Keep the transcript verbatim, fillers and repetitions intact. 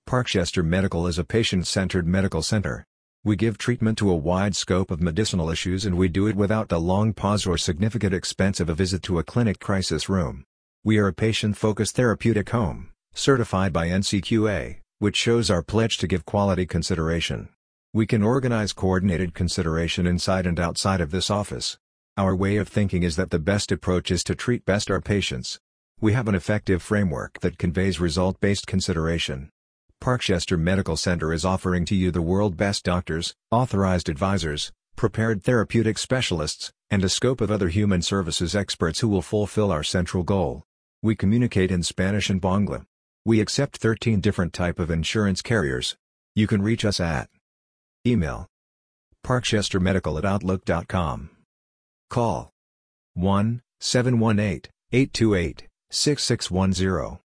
Parkchester Medical is a patient-centered medical center. We give treatment to a wide scope of medicinal issues, and we do it without the long pause or significant expense of a visit to a clinic crisis room. We are a patient-focused therapeutic home, certified by N C Q A, which shows our pledge to give quality consideration. We can organize coordinated consideration inside and outside of this office. Our way of thinking is that the best approach is to treat best our patients. We have an effective framework that conveys result-based consideration. Parkchester Medical Center is offering to you the world's best doctors, authorized advisors, prepared therapeutic specialists, and a scope of other human services experts who will fulfill our central goal. We communicate in Spanish and Bangla. We accept thirteen different type of insurance carriers. You can reach us at email parkchestermedical at outlook dot com. Call one seven one eight, eight two eight, six six one zero.